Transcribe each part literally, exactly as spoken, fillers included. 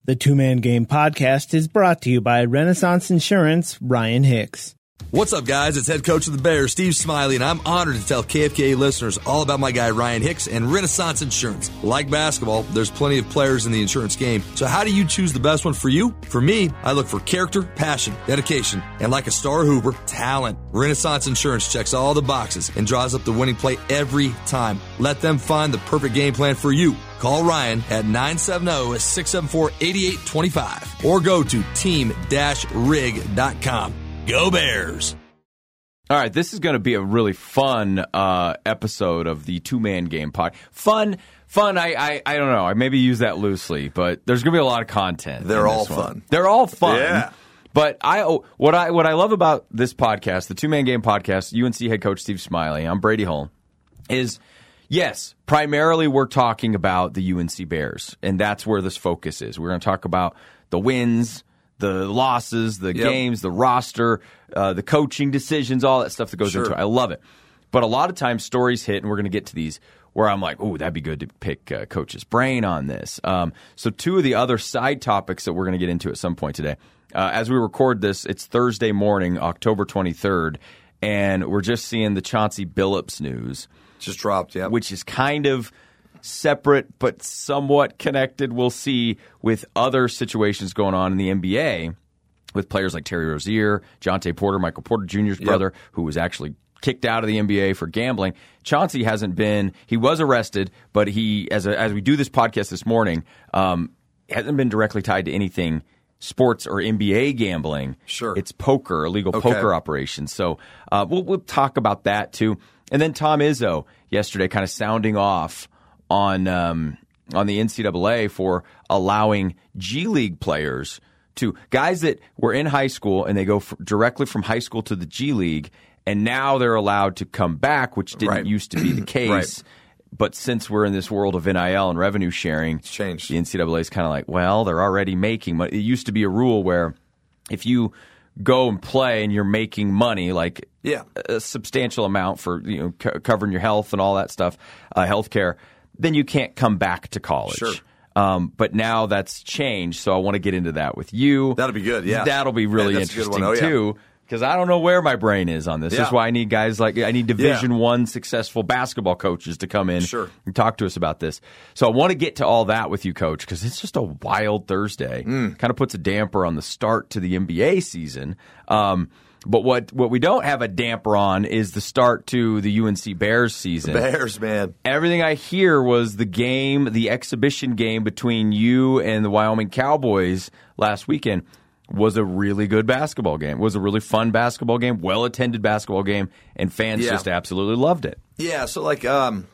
The Two-Man Game podcast is brought to you by Renaissance Insurance, Ryan Hicks. What's up, guys? It's head coach of the Bears, Steve Smiley, and I'm honored to tell K F K A listeners all about my guy, Ryan Hicks, and Renaissance Insurance. Like basketball, there's plenty of players in the insurance game. So how do you choose the best one for you? For me, I look for character, passion, dedication, and like a star hooper, talent. Renaissance Insurance checks all the boxes and draws up the winning play every time. Let them find the perfect game plan for you. Call Ryan at nine seven zero, six seven four, eight eight two five or go to team dash rig dot com. Go Bears! All right, this is going to be a really fun uh, episode of the Two-Man Game pod. Fun, fun, I, I I don't know. I maybe use that loosely, but there's going to be a lot of content. They're all one. fun. They're all fun. Yeah. But I oh, what I what I love about this podcast, the Two-Man Game podcast, U N C head coach Steve Smiley, I'm Brady Hull, is, yes, primarily we're talking about the U N C Bears, and that's where this focus is. We're going to talk about the wins, the losses, the yep. games, the roster, uh, the coaching decisions, all that stuff that goes sure. into it. I love it. But a lot of times stories hit, and we're going to get to these, where I'm like, oh, that'd be good to pick uh, Coach's brain on this. Um, so two of the other side topics that we're going to get into at some point today. Uh, as we record this, it's Thursday morning, October twenty-third, and we're just seeing the Chauncey Billups news. Just dropped, yeah. Which is kind of separate but somewhat connected, we'll see, with other situations going on in the N B A with players like Terry Rozier, Jonte Porter, Michael Porter Junior's yep. brother, who was actually kicked out of the N B A for gambling. Chauncey hasn't been – he was arrested, but he, as a, as we do this podcast this morning, um, hasn't been directly tied to anything sports or N B A gambling. Sure. It's poker, illegal okay. poker operations. So uh, we'll, we'll talk about that too. And then Tom Izzo yesterday kind of sounding off on um, on the N C double A for allowing G League players to guys that were in high school and they go f- directly from high school to the G League, and now they're allowed to come back, which didn't right. used to be the case. right. But since we're in this world of N I L and revenue sharing, it's changed. The N C double A is kind of like, well, they're already making money. It used to be a rule where if you go and play and you're making money, like yeah. a substantial amount for you know c- covering your health and all that stuff, uh, health care, then you can't come back to college. Sure. Um, but now that's changed, so I want to get into that with you. That'll be good, yeah. That'll be really yeah, that's interesting, oh, yeah. too, because I don't know where my brain is on this. Yeah. That's why I need guys like – I need Division yeah. One successful basketball coaches to come in sure. and talk to us about this. So I want to get to all that with you, Coach, because it's just a wild Thursday. Mm. Kind of puts a damper on the start to the N B A season. Um But what, what we don't have a damper on is the start to the U N C Bears season. The Bears, man. Everything I hear was the game, the exhibition game between you and the Wyoming Cowboys last weekend was a really good basketball game. It was a really fun basketball game, well-attended basketball game, and fans yeah. just absolutely loved it. Yeah, so like um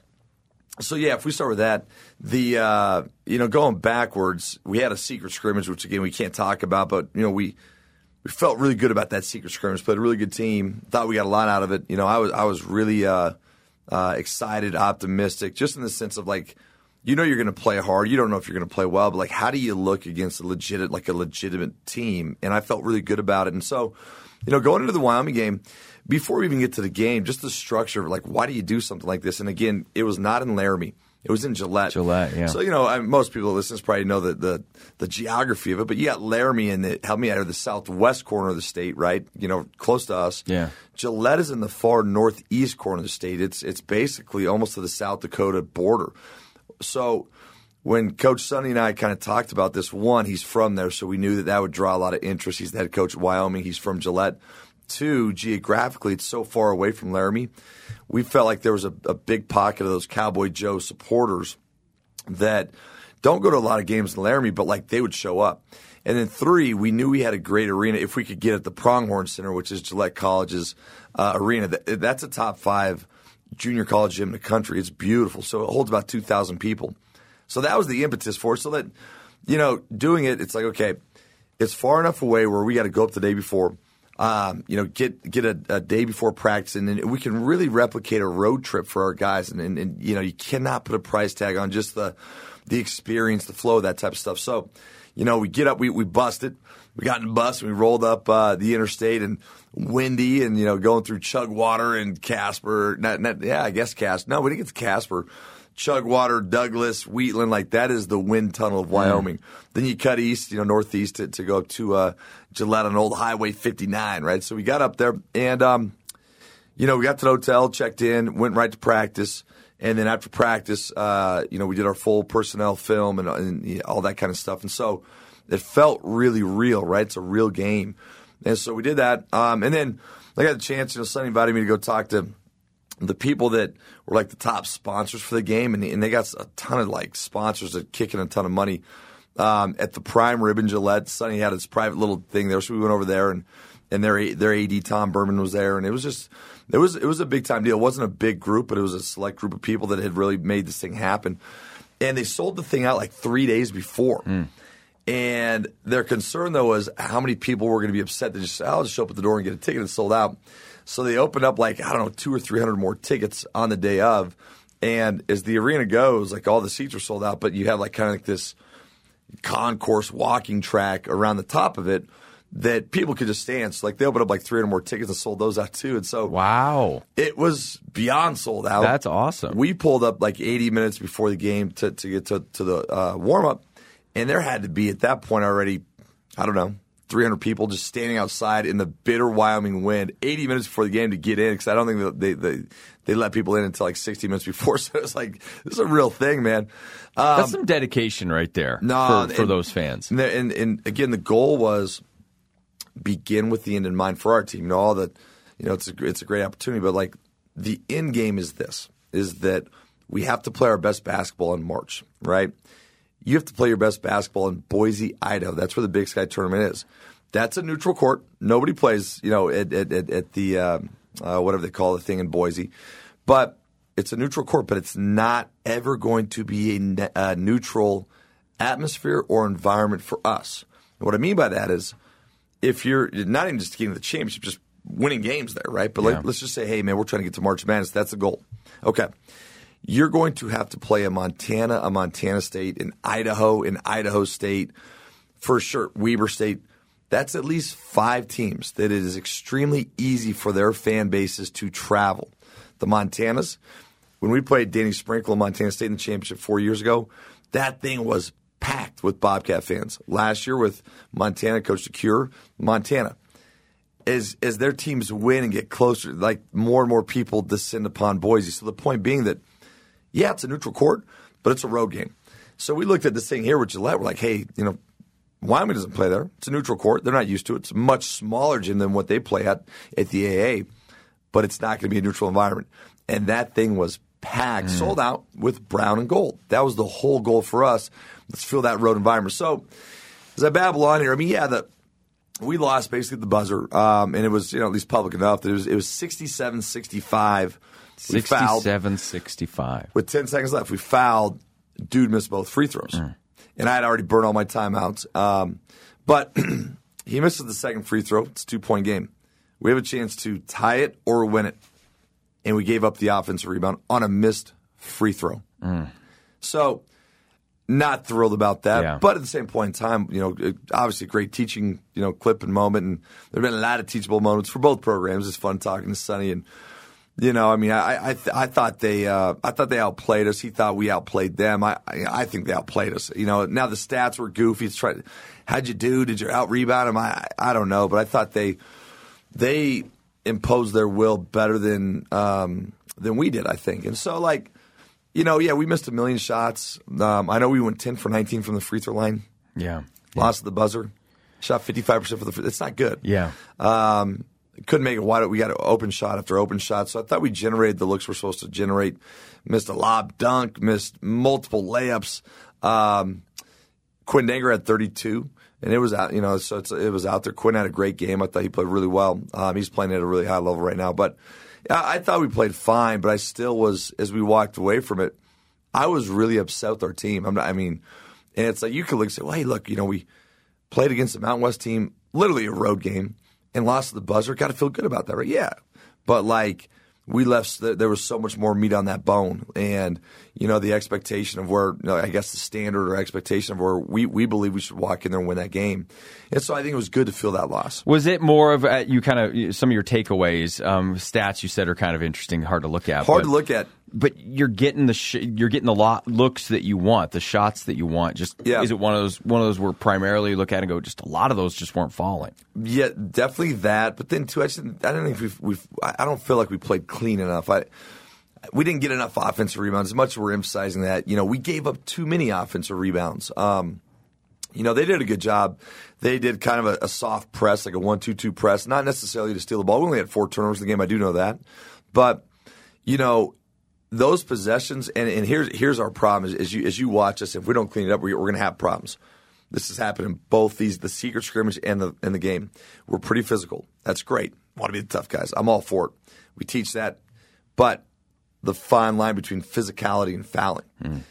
so yeah, if we start with that, the uh you know, going backwards, we had a secret scrimmage, which again we can't talk about, but you know, we We felt really good about that secret scrimmage. Played a really good team. Thought we got a lot out of it. You know, I was I was really uh, uh, excited, optimistic, just in the sense of like, you know, you're going to play hard. You don't know if you're going to play well, but like, how do you look against a legit, like a legitimate team? And I felt really good about it. And so, you know, going into the Wyoming game, before we even get to the game, just the structure of like, why do you do something like this? And again, it was not in Laramie. It was in Gillette. Gillette, yeah. So, you know, I, most people that listen probably know the, the the geography of it, but you got Laramie in the, help me out, or the southwest corner of the state, right? You know, close to us. Yeah. Gillette is in the far northeast corner of the state. It's it's basically almost to the South Dakota border. So when Coach Sonny and I kind of talked about this, one, he's from there, so we knew that that would draw a lot of interest. He's the head coach of Wyoming. He's from Gillette. Two, geographically, it's so far away from Laramie. We felt like there was a, a big pocket of those Cowboy Joe supporters that don't go to a lot of games in Laramie, but like they would show up. And then three, we knew we had a great arena if we could get at the Pronghorn Center, which is Gillette College's uh, arena. That, that's a top five junior college gym in the country. It's beautiful. So it holds about two thousand people. So that was the impetus for it. So that, you know, doing it, it's like, okay, it's far enough away where we got to go up the day before. Um, you know, get get a, a day before practice, and then we can really replicate a road trip for our guys. And, and, and you know, you cannot put a price tag on just the the experience, the flow, that type of stuff. So, you know, we get up, we we busted, we got in the bus, and we rolled up uh, the interstate, and windy, and you know, going through Chugwater and Casper. Not, not, yeah, I guess Casper. No, we didn't get to Casper. Chugwater, Douglas, Wheatland, like that is the wind tunnel of Wyoming. Mm. Then you cut east, you know, northeast to, to go up to uh, Gillette on Old Highway fifty-nine, right? So we got up there, and, um, you know, we got to the hotel, checked in, went right to practice, and then after practice, uh, you know, we did our full personnel film and, and you know, all that kind of stuff. And so it felt really real, right? It's a real game. And so we did that. Um, and then I got the chance, you know, Sonny invited me to go talk to the people that were like the top sponsors for the game, and, and they got a ton of like sponsors that kick in a ton of money. Um, at the Prime Ribbon Gillette, Sonny had his private little thing there, so we went over there, and and their their A D Tom Berman was there, and it was just it was it was a big time deal. It wasn't a big group, but it was a select group of people that had really made this thing happen, and they sold the thing out like three days before. Mm. And their concern though was how many people were going to be upset that just I'll just show up at the door and get a ticket and sold out. So they opened up like, I don't know, two or three hundred more tickets on the day of. And as the arena goes, like all the seats are sold out, but you have like kind of like this concourse walking track around the top of it that people could just stand. So like they opened up like three hundred more tickets and sold those out too. And so wow, it was beyond sold out. That's awesome. We pulled up like eighty minutes before the game to, to get to, to the uh, warm-up. And there had to be at that point already, I don't know, three hundred people just standing outside in the bitter Wyoming wind, eighty minutes before the game to get in, because I don't think they, they they let people in until like sixty minutes before. So it's like, this is a real thing, man. Um, That's some dedication right there no, for, for and, those fans. And, and, and again, the goal was begin with the end in mind for our team. You know, all the, you know, it's a, it's a great opportunity, but like the end game is this, is that we have to play our best basketball in March, right? You have to play your best basketball in Boise, Idaho. That's where the Big Sky tournament is. That's a neutral court. Nobody plays, you know, at at, at the uh, uh, whatever they call the thing in Boise, but it's a neutral court. But it's not ever going to be a, ne- a neutral atmosphere or environment for us. And what I mean by that is, if you're not even just getting the championship, just winning games there, right? But yeah. like, let's just say, hey, man, we're trying to get to March Madness. That's the goal. Okay. You're going to have to play a Montana, a Montana State, an Idaho, an Idaho State, for sure, Weber State. That's at least five teams that it is extremely easy for their fan bases to travel. The Montanas, when we played Danny Sprinkle and Montana State in the championship four years ago, that thing was packed with Bobcat fans. Last year with Montana, Coach DeCure, Montana. As, as their teams win and get closer, like more and more people descend upon Boise. So the point being that, yeah, it's a neutral court, but it's a road game. So we looked at this thing here with Gillette. We're like, hey, you know, Wyoming doesn't play there. It's a neutral court. They're not used to it. It's a much smaller gym than what they play at at the A A, but it's not going to be a neutral environment. And that thing was packed, mm. sold out with brown and gold. That was the whole goal for us. Let's fill that road environment. So as I babble on here, I mean, yeah, the we lost basically at the buzzer, um, and it was, you know, at least public enough that it was it was sixty-seven sixty-five. sixty-seven sixty-five. With ten seconds left, we fouled. Dude missed both free throws. Mm. And I had already burned all my timeouts. Um, but he misses the second free throw. It's a two-point game. We have a chance to tie it or win it. And we gave up the offensive rebound on a missed free throw. Mm. So not thrilled about that. Yeah. But at the same point in time, you know, obviously a great teaching, you know, clip and moment. And there have been a lot of teachable moments for both programs. It's fun talking to Sonny. And, you know, I mean, I I, th- I thought they uh, I thought they outplayed us. He thought we outplayed them. I I, I think they outplayed us. You know, now the stats were goofy. It's trying. How'd you do? Did you out rebound them? I I don't know, but I thought they they imposed their will better than um, than we did. I think, and so like, you know, yeah, we missed a million shots. Um, I know we went ten for nineteen from the free throw line. Yeah, lost yeah. the buzzer. Shot fifty-five percent for the free. It's not good. Yeah. Um, Couldn't make it wide. We got an open shot after open shot. So I thought we generated the looks we're supposed to generate. Missed a lob dunk. Missed multiple layups. Um, Quinn Danger had thirty-two, and it was out. You know, so it's, it was out there. Quinn had a great game. I thought he played really well. Um, he's playing at a really high level right now. But I, I thought we played fine. But I still was, as we walked away from it, I was really upset with our team. I'm not, I mean, and it's like you could look and say, well, hey, look, you know, we played against the Mountain West team, literally a road game. And lost to the buzzer, got to feel good about that, right? Yeah. But, like, we left, there was so much more meat on that bone. And, you know, the expectation of where, you know, I guess the standard or expectation of where we, we believe we should walk in there and win that game. And so I think it was good to feel that loss. Was it more of, uh, you kind of, some of your takeaways, um, stats you said are kind of interesting, hard to look at. Hard but, to look at. but you're getting the sh- you're getting the lot looks that you want, the shots that you want. Just yeah. is it one of those one of those where primarily you look at it and go, just a lot of those just weren't falling. Yeah, definitely that. But then too, I, just, I don't know if we've, we've I don't feel like we played clean enough. I we didn't get enough offensive rebounds. As much as we're emphasizing that, you know, we gave up too many offensive rebounds. Um, you know, they did a good job. They did kind of a, a soft press, like a one two two press, not necessarily to steal the ball. We only had four turnovers in the game. I do know that, but you know. Those possessions, and, and here's here's our problem: is, as you as you watch us, if we don't clean it up, we're, we're going to have problems. This has happened in both these, the secret scrimmage and the and the game. We're pretty physical. That's great. Want to be the tough guys. I'm all for it. We teach that, but the fine line between physicality and fouling, mm.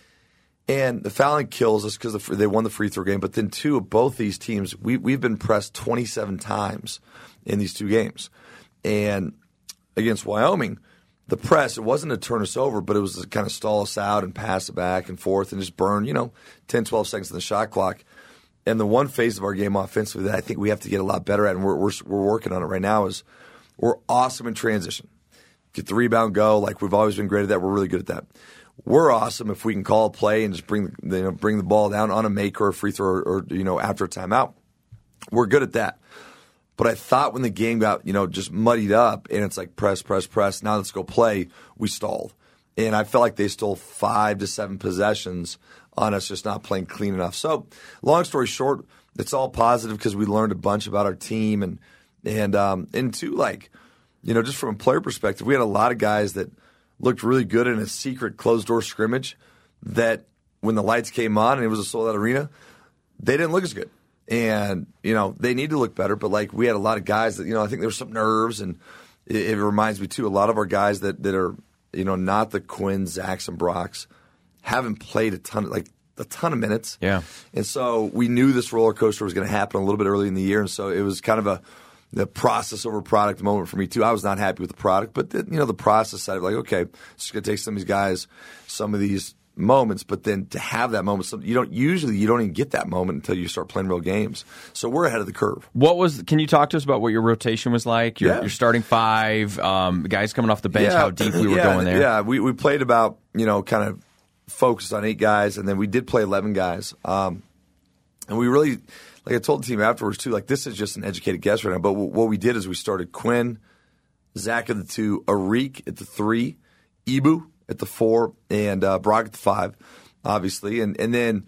and the fouling kills us because the, they won the free throw game. But then two of both these teams, we we've been pressed twenty-seven times in these two games, and against Wyoming. The press, it wasn't to turn us over, but it was to kind of stall us out and pass it back and forth and just burn, you know, ten, twelve seconds on the shot clock. And the one phase of our game offensively that I think we have to get a lot better at, and we're we're, we're working on it right now, is we're awesome in transition. Get the rebound, go. Like we've always been great at that. We're really good at that. We're awesome if we can call a play and just bring the, you know, bring the ball down on a make or a free throw or, or you know after a timeout. We're good at that. But I thought when the game got, you know, just muddied up and it's like press, press, press, now let's go play, we stalled. And I felt like they stole five to seven possessions on us just not playing clean enough. So long story short, it's all positive because we learned a bunch about our team. And, and, um, and two, like, you know, just from a player perspective, we had a lot of guys that looked really good in a secret closed-door scrimmage that when the lights came on and it was a sold-out arena, they didn't look as good. And, you know, they need to look better, but, like, we had a lot of guys that, you know, I think there was some nerves, and it, it reminds me, too, a lot of our guys that, that are, you know, not the Quinn, Zachs, and Brocks haven't played a ton of, like, a ton of minutes. Yeah. And so we knew this roller coaster was going to happen a little bit early in the year, and so it was kind of a the process over product moment for me, too. I was not happy with the product, but, the, you know, the process side of, like, okay, it's going to take some of these guys some of these moments, but then to have that moment, you don't usually you don't even get that moment until you start playing real games. So we're ahead of the curve. What was? Can you talk to us about what your rotation was like? Your, yeah. your starting five, um, guys coming off the bench, yeah. how deep we were yeah, going there. Yeah, we we played about you know kind of focused on eight guys, and then we did play eleven guys. Um, and we really, like I told the team afterwards too, like this is just an educated guess right now. But w- what we did is we started Quinn, Zach at the two, Arik at the three, Ibu at the four, and uh, Brock at the five, obviously. And and then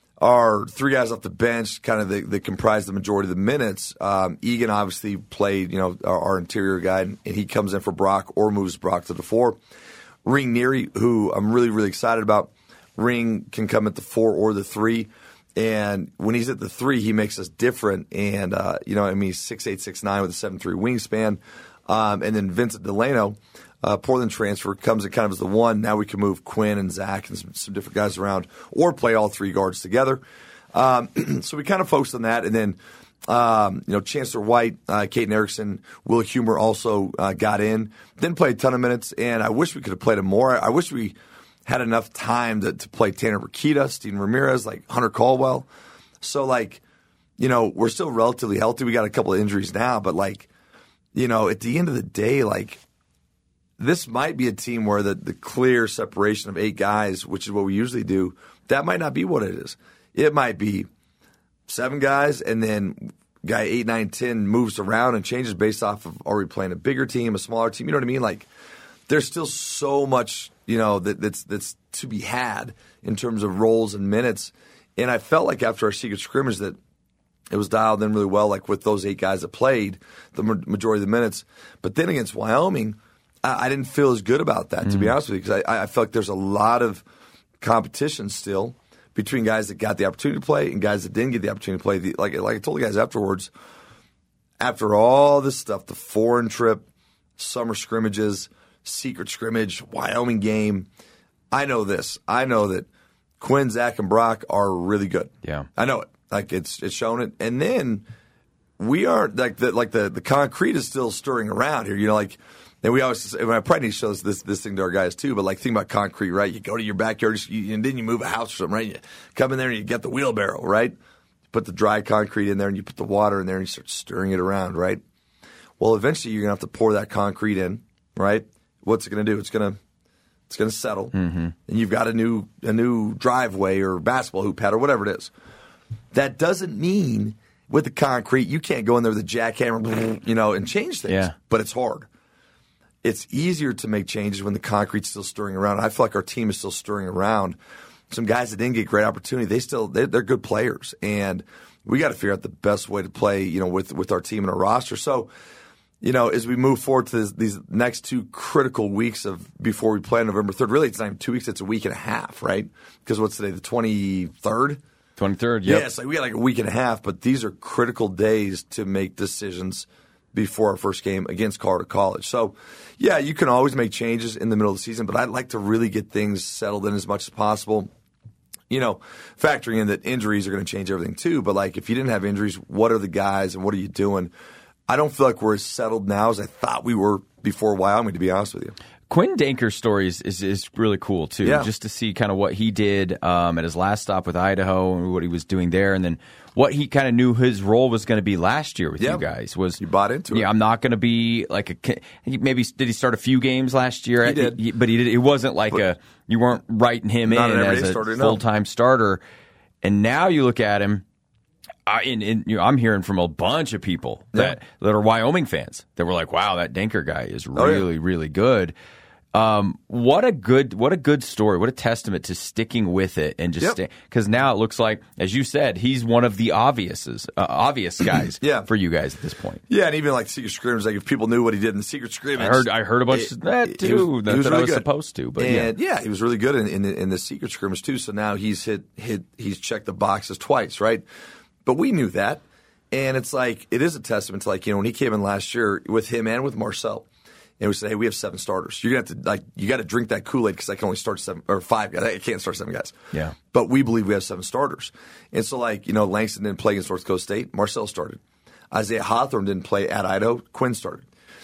our three guys off the bench, kind of that comprised the majority of the minutes. Um, Egan obviously played, you know, our, our interior guy, and he comes in for Brock or moves Brock to the four. Ring Neary, who I'm really, really excited about. Ring can come at the four or the three. And when he's at the three, he makes us different. And, uh, you know, I mean, he's six eight, six nine with a seven three wingspan. Um, and then Vincent Delano, Uh, Portland transfer, comes in kind of as the one. Now we can move Quinn and Zach and some, some different guys around or play all three guards together. Um, so we kind of focused on that. And then, um, you know, Chancellor White, uh, Caden Erickson, Will Humer also uh, got in. Didn't play a ton of minutes, and I wish we could have played him more. I, I wish we had enough time to, to play Tanner Rakita, Steven Ramirez, like Hunter Caldwell. So, like, you know, we're still relatively healthy. We got a couple of injuries now, but, like, you know, at the end of the day, like, this might be a team where the, the clear separation of eight guys, which is what we usually do, that might not be what it is. It might be seven guys, and then guy eight, nine, ten moves around and changes based off of are we playing a bigger team, a smaller team? You know what I mean? Like, there's still so much, you know, that, that's that's to be had in terms of roles and minutes. And I felt like after our secret scrimmage that it was dialed in really well, like with those eight guys that played the majority of the minutes. But then against Wyoming, I didn't feel as good about that, to mm. be honest with you, because I, I felt like there's a lot of competition still between guys that got the opportunity to play and guys that didn't get the opportunity to play. The, like, like I told the guys afterwards, after all this stuff, the foreign trip, summer scrimmages, secret scrimmage, Wyoming game, I know this. I know that Quinn, Zach, and Brock are really good. Yeah, I know it. Like it's it's shown it, and then we are like the like the the concrete is still stirring around here. You know, like. And we always, and I probably need to show this, this this thing to our guys too. But like, think about concrete, right? You go to your backyard, you, and then you move a house or something, right? You come in there and you get the wheelbarrow, right? Put the dry concrete in there, and you put the water in there, and you start stirring it around, right? Well, eventually you're gonna have to pour that concrete in, right? What's it gonna do? It's gonna It's going to settle, mm-hmm. and you've got a new a new driveway or basketball hoop pad or whatever it is. That doesn't mean with the concrete you can't go in there with a jackhammer, you know, and change things. Yeah. But it's hard. It's easier to make changes when the concrete's still stirring around. I feel like our team is still stirring around. Some guys that didn't get great opportunity, they still they're, they're good players, and we got to figure out the best way to play, you know, with with our team and our roster. So. You know, as we move forward to this, these next two critical weeks of before we play on November third, really it's not even two weeks, it's a week and a half, right? Because what's today, the twenty-third? twenty-third, yeah. Yeah, it's like we got like a week and a half, but these are critical days to make decisions before our first game against Colorado College. So, yeah, you can always make changes in the middle of the season, but I'd like to really get things settled in as much as possible. You know, factoring in that injuries are going to change everything too, but like if you didn't have injuries, what are the guys and what are you doing? I don't feel like we're as settled now as I thought we were before Wyoming, to be honest with you. Quinn Danker's story is, is, is really cool, too, yeah. just to see kind of what he did um, at his last stop with Idaho and what he was doing there, and then what he kind of knew his role was going to be last year with yeah. you guys. Was You bought into it. Yeah, I'm not going to be like a – maybe did he start a few games last year? He did. He, but he did. It wasn't like but a – you weren't writing him in as a starter, full-time no. starter. And now you look at him – I, in, in, you know, I'm hearing from a bunch of people that, yeah. that are Wyoming fans that were like, "Wow, that Danker guy is really, oh, yeah. really good." Um, what a good, what a good story! What a testament to sticking with it and just because yep. now it looks like, as you said, he's one of the obviouses, uh, obvious guys yeah. for you guys at this point. Yeah, and even like secret scrimmage, like if people knew what he did in the secret scrimmage, I heard, I heard a bunch it, of that too. He was, that, he was that really I was good. supposed to, but and, yeah, yeah, he was really good in, in, in the secret scrimmage too. So now he's hit, hit, he's checked the boxes twice, right? But we knew that. And it's like, it is a testament to like, you know, when he came in last year with him and with Marcel, and we said, hey, we have seven starters. You're going to have to, like, you got to drink that Kool-Aid because I can only start seven, or five guys. I can't start seven guys. Yeah. But we believe we have seven starters. And so, like, you know, Langston didn't play against North Dakota State. Marcel started. Isaiah Hawthorne didn't play at Idaho. Quinn started.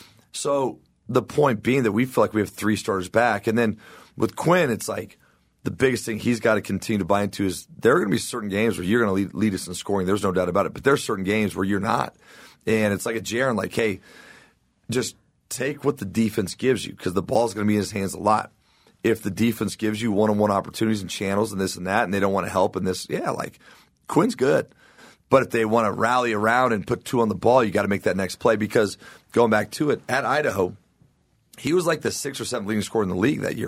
So the point being that we feel like we have three starters back. And then with Quinn, it's like, the biggest thing he's got to continue to buy into is there are going to be certain games where you're going to lead, lead us in scoring. There's no doubt about it. But there's certain games where you're not. And it's like a Jaron, like, hey, just take what the defense gives you because the ball's going to be in his hands a lot. If the defense gives you one-on-one opportunities and channels and this and that and they don't want to help in this, yeah, like Quinn's good. But if they want to rally around and put two on the ball, you got to make that next play because going back to it, at Idaho, he was like the sixth or seventh leading scorer in the league that year.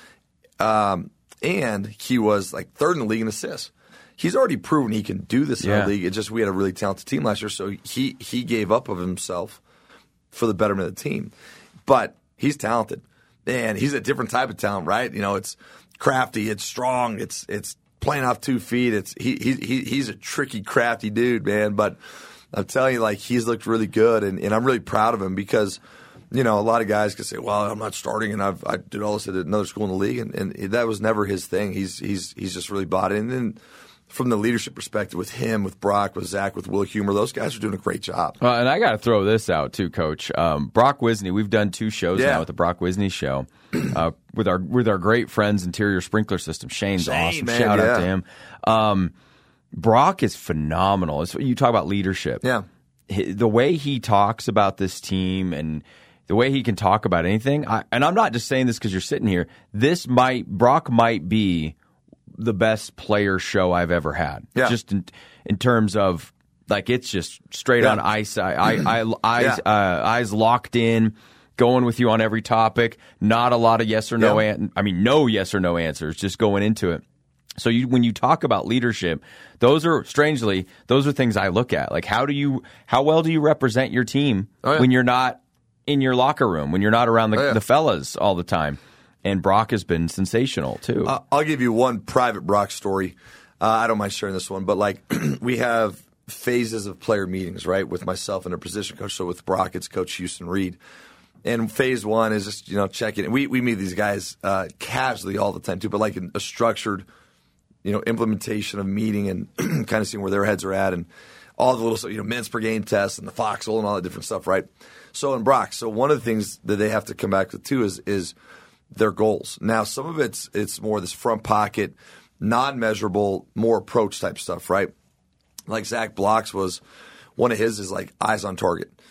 Um And he was like third in the league in assists. He's already proven he can do this in yeah. our league. It's just we had a really talented team last year, so he he gave up of himself for the betterment of the team. But he's talented, and he's a different type of talent, right? You know, it's crafty, it's strong, it's it's playing off two feet. It's he he, he he's a tricky, crafty dude, man. But I'm telling you, like he's looked really good, and, and I'm really proud of him because. You know, a lot of guys can say, "Well, I'm not starting," and I've I did all this at another school in the league, and, and that was never his thing. He's he's he's just really bought it. And then from the leadership perspective, with him, with Brock, with Zach, with Will Humer, those guys are doing a great job. Uh, and I got to throw this out too, Coach. Um, Brock Wisney. We've done two shows yeah. now with the Brock Wisney Show uh, with our with our great friends, Interior Sprinkler System. Shane's Shane, awesome. Man, Shout yeah. out to him. Um, Brock is phenomenal. It's, you talk about leadership. Yeah, the way he talks about this team and. The way he can talk about anything, I, and I'm not just saying this because you're sitting here. This might Brock might be the best player show I've ever had. Yeah. Just in, in terms of like it's just straight yeah. on ice, I, I, I, eyes, yeah. uh, eyes locked in, going with you on every topic. Not a lot of yes or no. Yeah. An- I mean, no yes or no answers. Just going into it. So you, when you talk about leadership, those are strangely those are things I look at. Like how do you how well do you represent your team oh, yeah. when you're not in your locker room, when you're not around the, oh, yeah. the fellas all the time. And Brock has been sensational, too. Uh, I'll give you one private Brock story. Uh, I don't mind sharing this one, but like we have phases of player meetings, right, with myself and a position coach. So with Brock, it's Coach Houston Reed. And phase one is just, you know, checking. We, we meet these guys uh, casually all the time, too, but like in a structured, you know, implementation of meeting and kind of seeing where their heads are at and all the little, you know, minutes per game tests and the foxhole and all that different stuff, right? So in Brock, so one of the things that they have to come back with too is is their goals. Now some of it's it's more this front pocket, non-measurable, more approach type stuff, right? Like Zach Blocks was one of his is like eyes on target.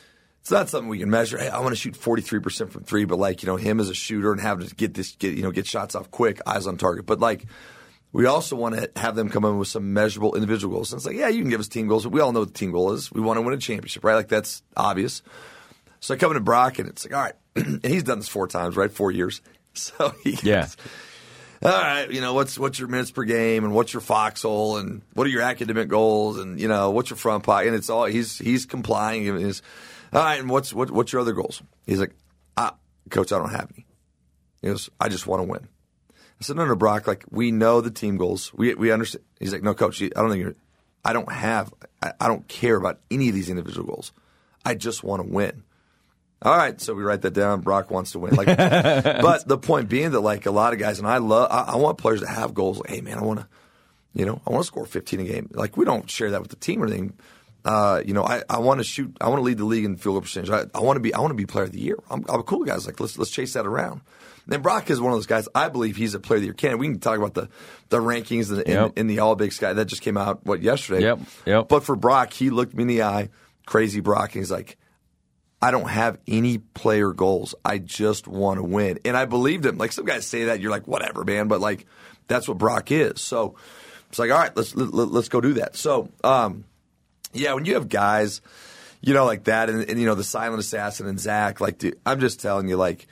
it's not something we can measure. Hey, I want to shoot forty-three percent from three, but like, you know, him as a shooter and having to get this, get, you know, get shots off quick, eyes on target. But like, we also want to have them come in with some measurable individual goals. And it's like, yeah, you can give us team goals, but we all know what the team goal is. We want to win a championship, right? Like, that's obvious. So I come into Brock, and it's like, all right. And he's done this four times, right? Four years. So he yeah. goes, all right, you know, what's what's your minutes per game, and what's your foxhole, and what are your academic goals, and, you know, what's your front pocket? And it's all, he's he's complying. And he's, all right, and what's what, what's your other goals? He's like, ah, Coach, I don't have any. He goes, I just want to win. I said, no, no, Brock, like, we know the team goals. We we understand. He's like, no, Coach, I don't think you're, I don't have, I, I don't care about any of these individual goals. I just want to win. All right, so we write that down. Brock wants to win. Like, but the point being that, like, a lot of guys, and I love, I, I want players to have goals. Like, hey, man, I want to, you know, I want to score fifteen a game. Like, we don't share that with the team or anything. Uh, you know, I, I want to shoot. I want to lead the league in field goal percentage. I, I want to be. I want to be player of the year. I'm, I'm a cool guy. Like, let's let's chase that around. And Brock is one of those guys. I believe he's a player of the year candidate. We can talk about the the rankings in, yep. in, in the All Big Sky that just came out what yesterday. Yep. Yep. But for Brock, he looked me in the eye, crazy Brock, and he's like, I don't have any player goals. I just want to win. And I believed him. Like, some guys say that, you're like, whatever, man. But, like, that's what Brock is. So it's like, all right, let's let, let's go do that. So, um, yeah, when you have guys, you know, like that, and, and you know, the silent assassin and Zach, like, dude, I'm just telling you, like,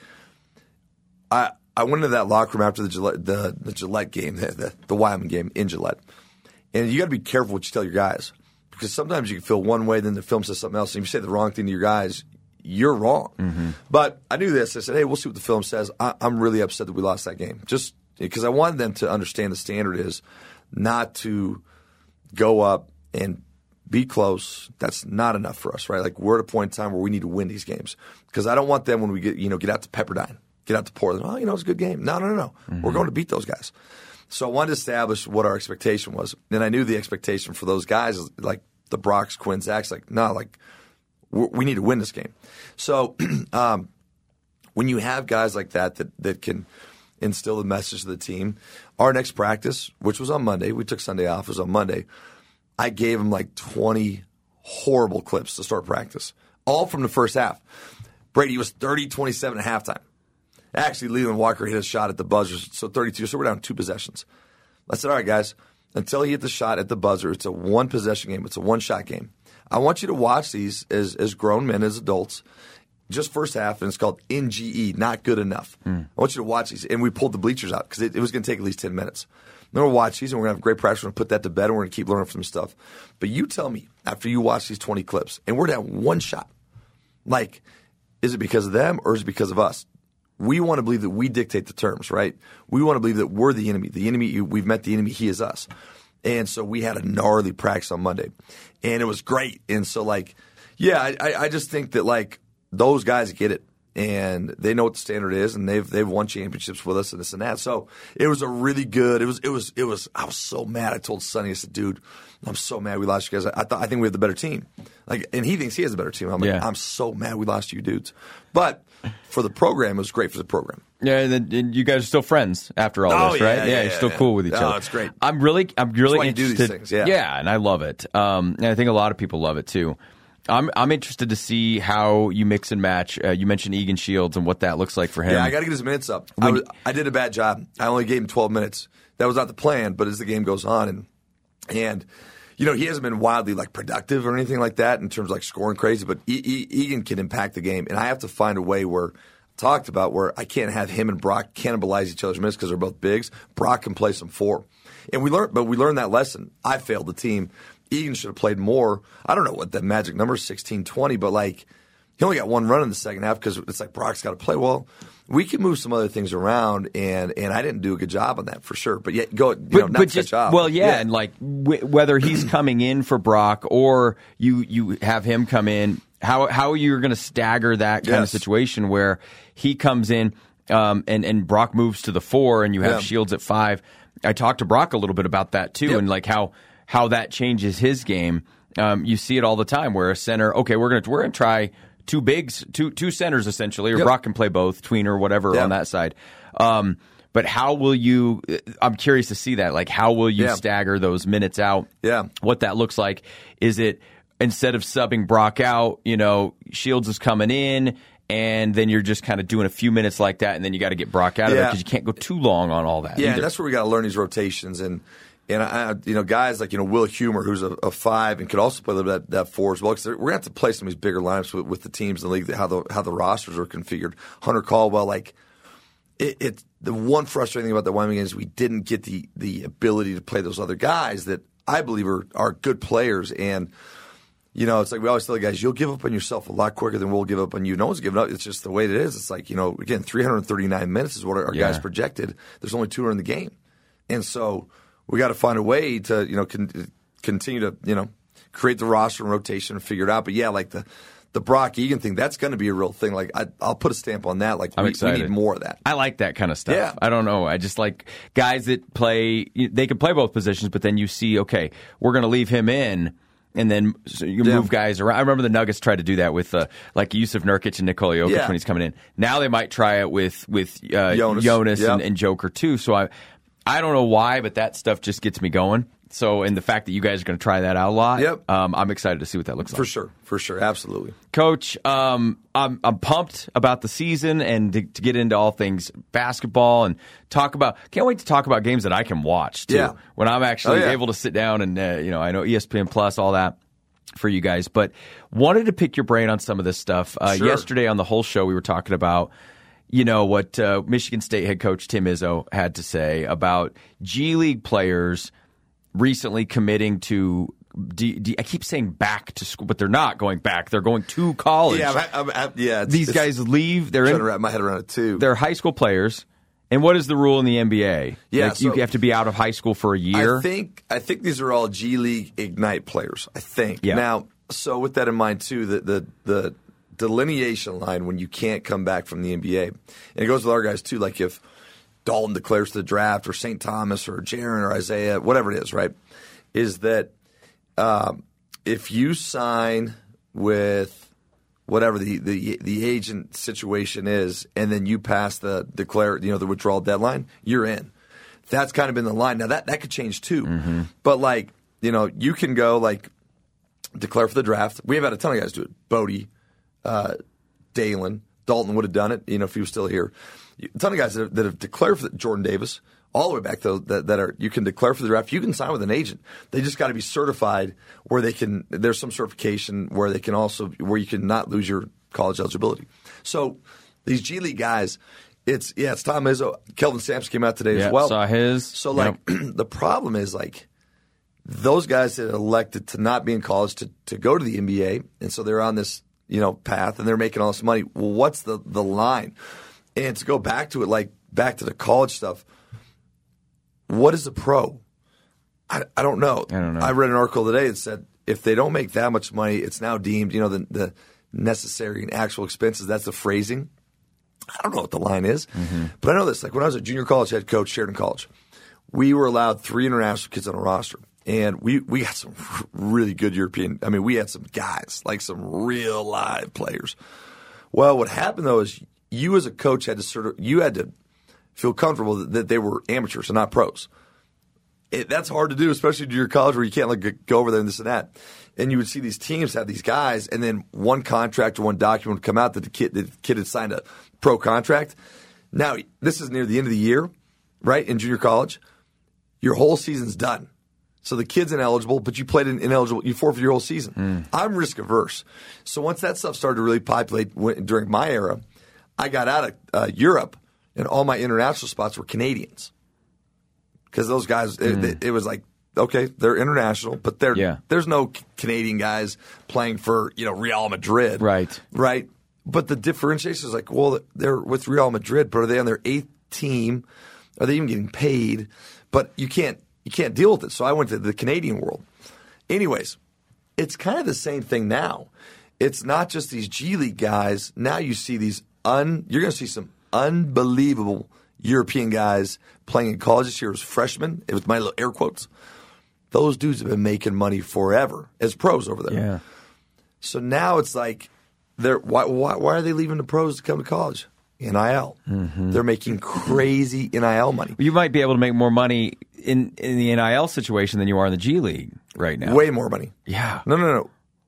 I I went into that locker room after the Gillette, the, the Gillette game, the, the, the Wyoming game in Gillette. And you got to be careful what you tell your guys. Because sometimes you can feel one way, then the film says something else. And if you say the wrong thing to your guys, you're wrong. Mm-hmm. But I knew this. I said, hey, we'll see what the film says. I, I'm really upset that we lost that game. Just because I wanted them to understand the standard is not to go up and be close. That's not enough for us, right? Like, we're at a point in time where we need to win these games. Because I don't want them when we get, you know, get out to Pepperdine, get out to Portland. Oh, you know, it's a good game. No, no, no, no. Mm-hmm. We're going to beat those guys. So I wanted to establish what our expectation was. And I knew the expectation for those guys, like the Brocks, Quinn, Zach's, like, no, like, we need to win this game. So um, when you have guys like that, that that can instill the message to the team, our next practice, which was on Monday, we took Sunday off, it was on Monday, I gave them like twenty horrible clips to start practice, all from the first half. Brady was thirty twenty-seven at halftime. Actually, Leland Walker hit a shot at the buzzer, so thirty-two, so we're down two possessions. I said, all right, guys, until he hit the shot at the buzzer, it's a one-possession game. It's a one-shot game. I want you to watch these as as grown men, as adults, just first half, and it's called N G E, not good enough. Mm. I want you to watch these. And we pulled the bleachers out because it, it was going to take at least ten minutes. Then we'll watch these, and we're going to have great practice. We're going to put that to bed, and we're going to keep learning from stuff. But you tell me, after you watch these twenty clips, and we're down one shot, like, is it because of them or is it because of us? We want to believe that we dictate the terms, right? We want to believe that we're the enemy. The enemy, we've met the enemy, he is us. And so we had a gnarly practice on Monday. And it was great. And so, like, yeah, I, I just think that, like, those guys get it. And they know what the standard is, and they've they've won championships with us and this and that. So it was a really good. It was it was it was. I was so mad. I told Sonny, I said, "Dude, I'm so mad we lost you guys. I, I thought I think we have the better team." Like, and he thinks he has a better team. I'm like, yeah. I'm so mad we lost you dudes. But for the program, it was great for the program. Yeah, and, and you guys are still friends after all oh, this, yeah, right? Yeah, yeah, yeah you're still yeah. cool with each oh, other. Oh, it's great. I'm really, I'm really That's why interested. You do these things, yeah. yeah, and I love it. Um, and I think a lot of people love it too. I'm I'm interested to see how you mix and match. Uh, you mentioned Egan Shields and what that looks like for him. Yeah, I got to get his minutes up. I, was, I did a bad job. I only gave him twelve minutes. That was not the plan, but as the game goes on, and and you know he hasn't been wildly like productive or anything like that in terms of like scoring crazy. But e- e- Egan can impact the game, and I have to find a way where talked about where I can't have him and Brock cannibalize each other's minutes because they're both bigs. Brock can play some four, and we learned, but we learned that lesson. I failed the team. Egan should have played more. I don't know what the magic number is, sixteen, twenty, but like he only got one run in the second half because it's like Brock's got to play. Well, we can move some other things around, and and I didn't do a good job on that for sure. But yet, go, you but, know, not but to just, job. Well, yeah, yeah. and like w- whether he's coming in for Brock or you you have him come in, how how you're going to stagger that kind yes. of situation where he comes in um, and and Brock moves to the four, and you have yeah. Shields at five. I talked to Brock a little bit about that too, yep. and like how how that changes his game. Um, you see it all the time where a center, okay, we're gonna we're gonna try two bigs, two two centers essentially, or yep. Brock can play both, tweener, whatever yep. on that side. Um, but how will you? I'm curious to see that. Like, how will you yeah. stagger those minutes out? Yeah, what that looks like? Is it instead of subbing Brock out, you know, Shields is coming in, and then you're just kind of doing a few minutes like that, and then you got to get Brock out of yeah. there because you can't go too long on all that. Yeah, either. that's where we got to learn these rotations. And, and I, you know, guys like, you know, Will Humer, who's a, a five and could also play that, that four as well. Because we're going to have to play some of these bigger lineups with, with the teams in the league, how the, how the rosters are configured. Hunter Caldwell, like, it, it the one frustrating thing about the Wyoming game is we didn't get the, the ability to play those other guys that I believe are, are good players. And, you know, it's like we always tell the guys, you'll give up on yourself a lot quicker than we'll give up on you. No one's giving up. It's just the way it is. It's like, you know, again, three hundred thirty-nine minutes is what our, our yeah. guys projected. There's only two in the game. And so we got to find a way to, you know, con- continue to, you know, create the roster and rotation and figure it out. But, yeah, like the, the Brock Egan thing, that's going to be a real thing. Like, I, I'll put a stamp on that. Like, I'm we, excited. we need more of that. I like that kind of stuff. Yeah. I don't know. I just like guys that play, they can play both positions, but then you see, okay, we're going to leave him in. And then so you yeah. move guys around. I remember the Nuggets tried to do that with uh, like Yusuf Nurkic and Nikola Jokic yeah. when he's coming in. Now they might try it with with uh, Jonas, Jonas yep. and, and Joker too. So I I don't know why, but that stuff just gets me going. So and the fact that you guys are going to try that out a lot, yep. um, I'm excited to see what that looks like. For sure, for sure, absolutely. Coach, um, I'm I'm pumped about the season and to, to get into all things basketball and talk about. Can't wait to talk about games that I can watch too. Yeah. When I'm actually oh, yeah. able to sit down and uh, you know I know E S P N Plus, all that for you guys, but wanted to pick your brain on some of this stuff. Uh, sure. Yesterday on the whole show, we were talking about, you know, what uh, Michigan State head coach Tim Izzo had to say about G League players recently committing to. D, D, I keep saying back to school, but they're not going back. They're going to college. Yeah, I'm, I'm, I'm, yeah. It's, These it's, guys leave. They're trying in, to wrap my head around it too. They're high school players. And what is the rule in the N B A? Yeah, like so you have to be out of high school for a year. I think I think these are all G League Ignite players. I think. Yeah. Now, so with that in mind too, the the the delineation line when you can't come back from the N B A, and it goes with our guys too. Like if Dalton declares to the draft, or Saint Thomas, or Jaron, or Isaiah, whatever it is, right? Is that um, if you sign with whatever the, the the agent situation is, and then you pass the declare, you know, the withdrawal deadline, you're in. That's kind of been the line. Now that that could change too, mm-hmm. but like you know, you can go like declare for the draft. We have had a ton of guys do it. Bodie, uh, Dalen, Dalton would have done it, you know, if he was still here. A ton of guys that have, that have declared for the, Jordan Davis. All the way back though, that, that are you can declare for the draft. You can sign with an agent. They just got to be certified where they can. There's some certification where they can also where you can not lose your college eligibility. So these G League guys, it's yeah, it's Tom Izzo. Kelvin Sampson came out today yeah, as well. Saw his. So like yep. the problem is like those guys that elected to not be in college to to go to the N B A, and so they're on this you know path and they're making all this money. Well, what's the the line? And to go back to it, like back to the college stuff. What is a pro? I, I don't know. I don't know. I read an article today that said if they don't make that much money, it's now deemed, you know, the, the necessary and actual expenses. That's the phrasing. I don't know what the line is, mm-hmm. but I know this. Like when I was a junior college head coach, Sheridan College, we were allowed three international kids on a roster, and we we got some really good European. I mean, we had some guys, like some real live players. Well, what happened though is you as a coach had to sort of you had to. feel comfortable that they were amateurs and not pros. It, that's hard to do, especially to your college where you can't like go over there and this and that. And you would see these teams have these guys, and then one contract or one document would come out that the kid, the kid had signed a pro contract. Now, this is near the end of the year, right, in junior college. Your whole season's done. So the kid's ineligible, but you played an ineligible, you forfeit your whole season. Mm. I'm risk averse. So once that stuff started to really populate when, during my era, I got out of uh, Europe. And all my international spots were Canadians. Because those guys, mm. it, it was like, okay, they're international, but they're, yeah. there's no Canadian guys playing for, you know, Real Madrid. Right. Right. But the differentiation is like, well, they're with Real Madrid, but are they on their eighth team? Are they even getting paid? But you can't, you can't deal with it. So I went to the Canadian world. Anyways, it's kind of the same thing now. It's not just these G League guys. Now you see these, un, you're going to see some unbelievable European guys playing in college this year as freshmen, with my little air quotes. Those dudes have been making money forever as pros over there. Yeah. So now it's like, they're why, why, why are they leaving the pros to come to college? N I L. Mm-hmm. They're making crazy N I L money. You might be able to make more money in, in the N I L situation than you are in the G League right now. Way more money. Yeah. No, no, no.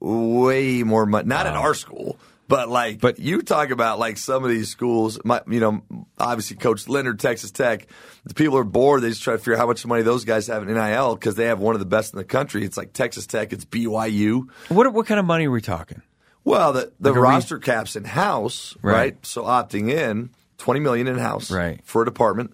way more money. Not Wow. at our school, but like, But- you talk about like some of these schools, my, you know, obviously Coach Leonard, Texas Tech, the people are bored. They just try to figure out how much money those guys have in N I L because they have one of the best in the country. It's like Texas Tech, it's B Y U. What what kind of money are we talking? Well, the, the Like a re- roster cap's in house, right. Right. So opting in, twenty million in house Right. for a department.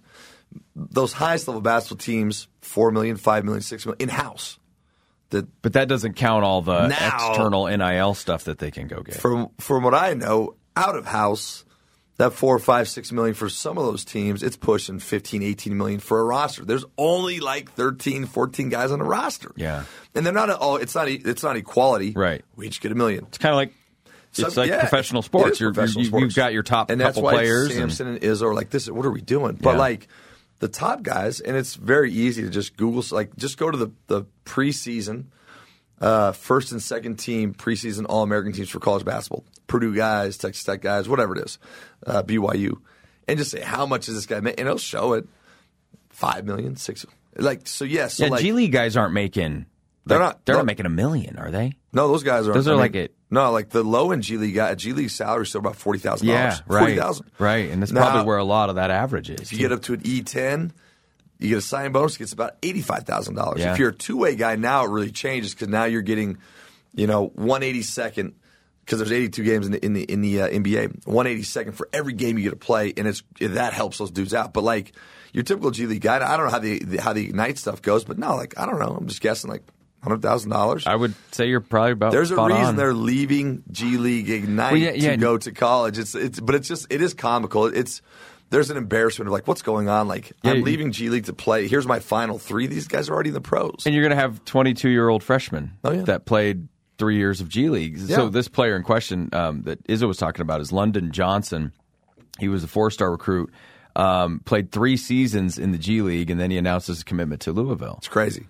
Those highest level basketball teams, four million, five million, six million in house. The, But that doesn't count all the Now- external N I L stuff that they can go get. from from what I know, out of house, that four, five, six million for some of those teams, it's pushing fifteen, eighteen million for a roster. There's only like thirteen, fourteen guys on a roster. Yeah. And they're not all it's not e- it's not equality. Right. We each get a million. It's kind of like it's Some- like yeah, professional it sports. is You're, professional you, sports. You've got your top and that's couple why players. Samson and, and Izzo are like this. What are we doing? But Yeah. like the top guys, and it's very easy to just Google. Like just go to the the preseason, uh, first and second team preseason All American teams for college basketball. Purdue guys, Texas Tech guys, whatever it is, uh, B Y U, and just say how much is this guy make, and it'll show it five million, six. Like so, yes. So yeah, like, G League guys aren't making. They're like, not- They're no. not making a million, are they? No, those guys are. Those are I like mean, it- No, like the low end G League guy. G League salary is still about forty thousand Yeah, dollars. right. Forty thousand. Right, and that's Now, probably where a lot of that average is. If you get up to an E ten, you get a signing bonus. It gets about eighty-five thousand dollars. Yeah. If you're a two-way guy, now it really changes because now you're getting, you know, one eighty-second because there's eighty-two games in the in the in the uh, N B A. one eighty-second for every game you get to play, and it's that helps those dudes out. But like your typical G League guy, I don't know how the, the how the Ignite stuff goes, but no, like I don't know. I'm just guessing like hundred thousand dollars. I would say you're probably about. There's a spot reason on. they're leaving G League Ignite Well, yeah, yeah. to go to college. It's it's but it's just it is comical. It's there's an embarrassment of like what's going on. Like Yeah, I'm you- leaving G League to play. Here's my final three. These guys are already in the pros. And you're going to have twenty-two-year-old freshmen Oh, yeah. that played three years of G League. Yeah. So this player in question um, that Izzo was talking about is London Johnson. He was a four-star recruit, um, played three seasons in the G League, and then he announced his commitment to Louisville. It's crazy.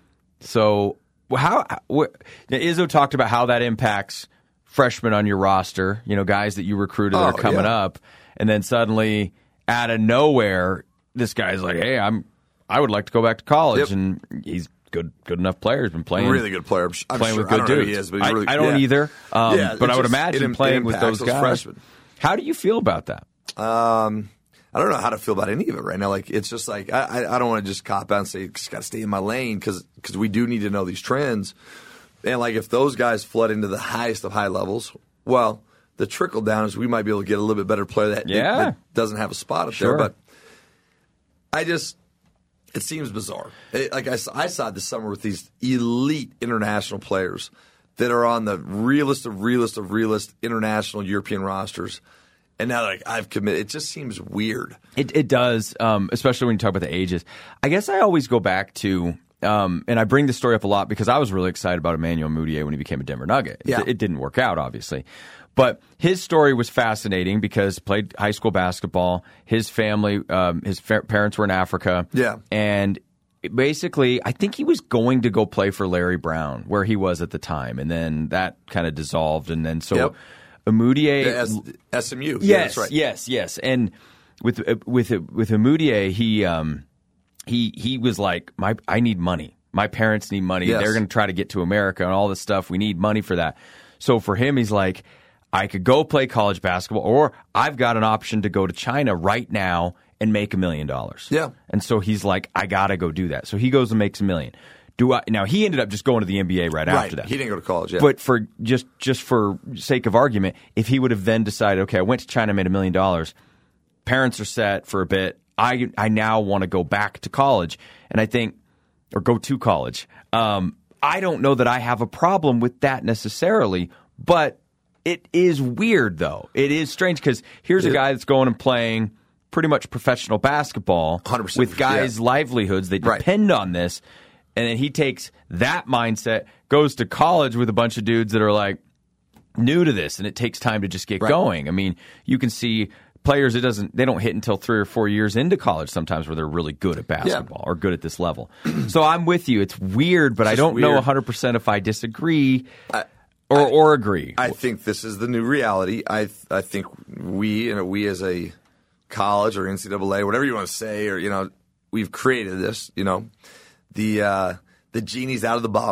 So well, how what, now, Izzo talked about how that impacts freshmen on your roster, you know, guys that you recruited that Oh, are coming yeah. up, and then suddenly out of nowhere, this guy's like, "Hey, I'm I would like to go back to college," Yep. and he's good good enough player. He's been playing Really good player. I'm, I'm playing sure. with good I don't know dudes. who he is, but he's I, really, I don't yeah. either, um, Yeah, but it I would just- imagine it im- playing it with impacts those those guys. freshmen. How do you feel about that? Um, I don't know how to feel about any of it right now. Like it's just like I, I, I don't want to just cop out and say just got to stay in my lane because we do need to know these trends. And like if those guys flood into the highest of high levels, well, the trickle down is we might be able to get a little bit better player that, Yeah. that doesn't have a spot up Sure. there. But I just it seems bizarre. It, like I, I saw this summer with these elite international players that are on the realest of realest of realest international European rosters. And now, like I've committed, it just seems weird. It, it does, um, especially when you talk about the ages. I guess I always go back to, um, and I bring this story up a lot because I was really excited about Emmanuel Mudiay when he became a Denver Nugget. Yeah. It, it didn't work out, obviously. But his story was fascinating because played high school basketball. His family, um, his fa- parents were in Africa. Yeah. And basically, I think he was going to go play for Larry Brown, where he was at the time. And then that kind of dissolved. And then so Yep. Mudiay. The S- SMU. Yeah, Yes, that's right. yes, yes. And with uh, with uh, with Mudiay, he um he he was like, my I need money. My parents need money. Yes. They're going to try to get to America and all this stuff. We need money for that. So for him, he's like, I could go play college basketball, or I've got an option to go to China right now and make a million dollars. Yeah. And so he's like, I got to go do that. So he goes and makes a million. Do I now? He ended up just going to the N B A right, Right. after that. He didn't go to college. Yeah. But for just just for sake of argument, if he would have then decided, okay, I went to China, made a million dollars, parents are set for a bit. I I now want to go back to college, and I think, or go to college. Um, I don't know that I have a problem with that necessarily, but it is weird though. It is strange because here's a Yeah. guy that's going and playing pretty much professional basketball one hundred percent, with guys' yeah. livelihoods. They Right. depend on this. And then he takes that mindset, goes to college with a bunch of dudes that are like new to this, and it takes time to just get Right. going. I mean, you can see players it doesn't they don't hit until three or four years into college sometimes where they're really good at basketball or good at this level. So I'm with you. It's weird, but I just don't know weird. one hundred percent if I disagree I- or I- or agree. I think this is the new reality. I I think we, you know, we as a college or N C double A, whatever you want to say, or you know, we've created this. You know, the uh, the genie's out of the bottle.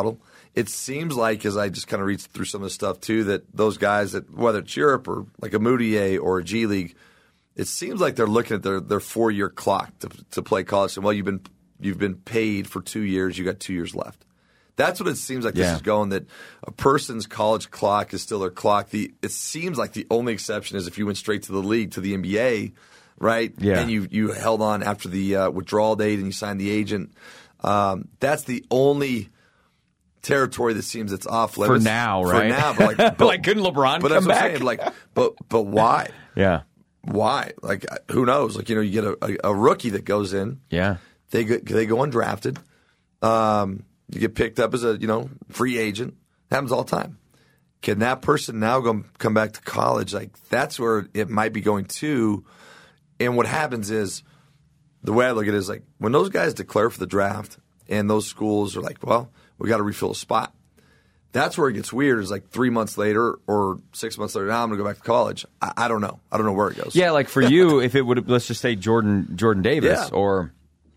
it seems like, as I just kind of read through some of the stuff too, that those guys that, whether it's Europe or like a Moutier or a G League, it seems like they're looking at their, their four year clock to to play college. And well, you've been you've been paid for two years, you got two years left. That's what it seems like. This Yeah. is going, that a person's college clock is still their clock. The it seems like the only exception is if you went straight to the league, to the N B A, right? Yeah. And you you held on after the uh, withdrawal date and you signed the agent. Um, that's the only territory that seems it's off limits For now, For right? now, but like, but, Like, couldn't LeBron but come that's what I'm back? saying. Like, but but why? Yeah. Why? Like, who knows? Like, you know, you get a, a, a rookie that goes in. Yeah. They go, they go undrafted. Um, you get picked up as a, you know, free agent. Happens all the time. Can that person now go come back to college? Like, that's where it might be going to. And what happens is, the way I look at it is like, when those guys declare for the draft and those schools are like, well, we got to refill a spot. That's where it gets weird, is like three months later or six months later, now I'm going to go back to college. I, I don't know. I don't know where it goes. Yeah, like for you, if it would, let's just say Jordan Jordan Davis Yeah. or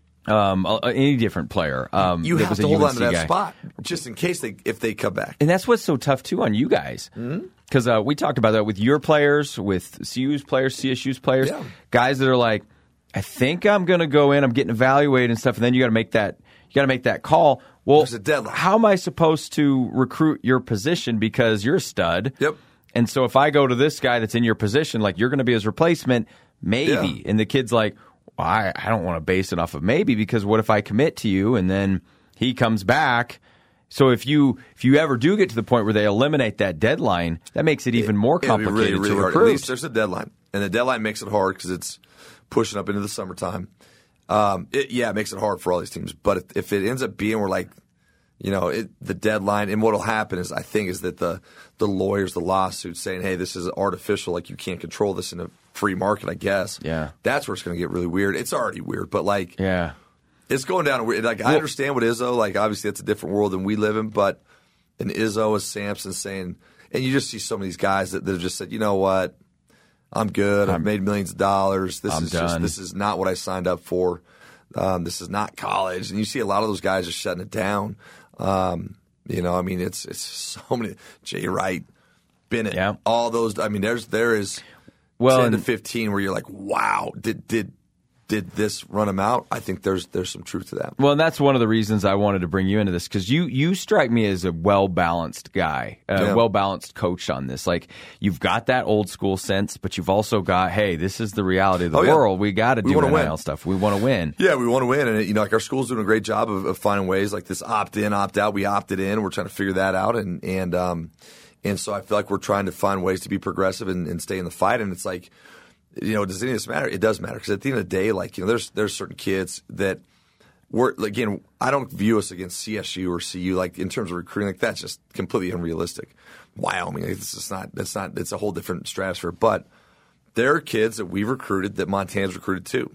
um, uh, any different player. Um, You that have was to a hold U N on C to that guy. spot just in case they if they come back. And that's what's so tough, too, on you guys. Because uh, we talked about that with your players, with C U's players, C S U's players, Yeah. guys that are like, I think I'm going to go in, I'm getting evaluated and stuff, and then you got to make that you got to make that call. Well, There's a deadline. How am I supposed to recruit your position because you're a stud? Yep. And so if I go to this guy that's in your position, like you're going to be his replacement, maybe. Yeah. And the kid's like, well, I, I don't want to base it off of maybe, because what if I commit to you and then he comes back? So if you if you ever do get to the point where they eliminate that deadline, that makes it even more It'll be complicated really, really to hard. recruit. At least there's a deadline, and the deadline makes it hard because it's pushing up into the summertime. Um, it, yeah, it makes it hard for all these teams. But if, if it ends up being where, like, you know, it, the deadline, and what will happen is, I think, is that the the lawyers, the lawsuits saying, hey, this is artificial, like you can't control this in a free market, I guess. Yeah. That's where it's going to get really weird. It's already weird, but like, Yeah. it's going down. Weird. Like, I understand what Izzo, like, obviously that's a different world than we live in, but an Izzo, a Sampson saying, and you just see some of these guys that, that have just said, you know what, I'm good. I've made millions of dollars. This I'm is just done. this is not what I signed up for. Um, this is not college. And you see a lot of those guys are shutting it down. Um, you know, I mean, it's it's so many. Jay Wright, Bennett, Yeah. all those. I mean, there's there is Well, ten to and- fifteen where you're like, wow, did did did this run them out? I think there's there's some truth to that. Well, and that's one of the reasons I wanted to bring you into this, because you you strike me as a well balanced guy, a Yeah. well balanced coach on this. Like, you've got that old school sense, but you've also got, hey, this is the reality of the Oh, yeah. world. We got to We do wanna N I L win. stuff. We want to win. Yeah, we want to win, and you know, like our school's doing a great job of, of finding ways like this opt in, opt out. We opted in. We're trying to figure that out, and and um, and so I feel like we're trying to find ways to be progressive and, and stay in the fight. And it's like, you know, does any of this matter? It does matter, because at the end of the day, like, you know, there's there's certain kids that we're, again, I don't view us against C S U or C U, like, in terms of recruiting. Like, that's just completely unrealistic. Wyoming, like, it's just not. That's not. It's a whole different stratosphere. But there are kids that we've recruited that Montana's recruited too,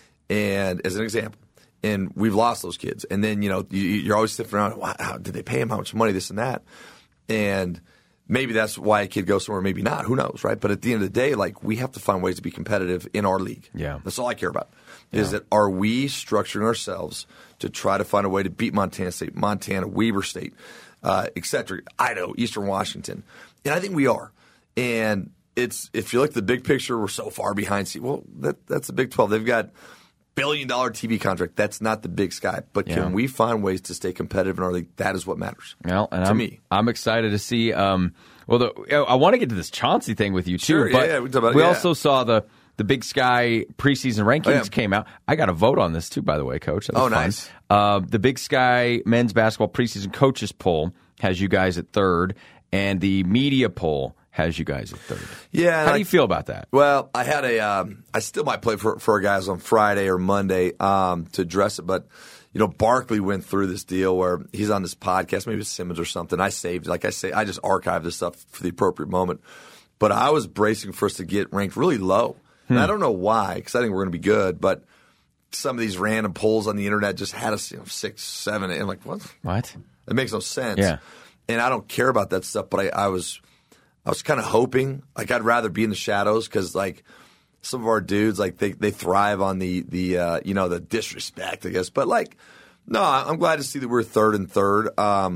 and as an example. And we've lost those kids. And then, you know, you, you're always sniffing around, wow, how, did they pay him how much money, this and that? And maybe that's why a kid goes somewhere, maybe not. Who knows, right? But at the end of the day, like, we have to find ways to be competitive in our league. Yeah. That's all I care about, is that are we structuring ourselves to try to find a way to beat Montana State, Montana, Weber State, uh, et cetera, Idaho, Eastern Washington. And I think we are. And it's if you look at the big picture, we're so far behind. See, well, that, that's the Big twelve. They've got billion dollar T V contract. That's not the big sky. But Yeah. can we find ways to stay competitive in our league? That is what matters. Well, and to I'm, me. I'm excited to see. Um, well, the, I want to get to this Chauncey thing with you too. Sure, yeah, but yeah, we can talk about it, we yeah. also saw the the Big Sky preseason rankings Oh, yeah. came out. I got a vote on this too, by the way, Coach. That was Oh, fun. nice. Uh, the Big Sky men's basketball preseason coaches poll has you guys at third, and the media poll has you guys at third. Yeah. How like, do you feel about that? Well, I had a, um, I still might play for for our guys on Friday or Monday um, to address it, but you know, Barkley went through this deal where he's on this podcast, maybe it's Simmons or something. I saved, like I say, I just archived this stuff for the appropriate moment. But I was bracing for us to get ranked really low. Hmm. And I don't know why, because I think we're going to be good, but some of these random polls on the internet just had us, you know, six, seven, and I'm like, what? What? It makes no sense. Yeah. And I don't care about that stuff, but I, I was I was kind of hoping, like, I'd rather be in the shadows, because, like, some of our dudes, like, they, they thrive on the, the uh, you know, the disrespect, I guess. But, like, no, I'm glad to see that we're third and third. Um,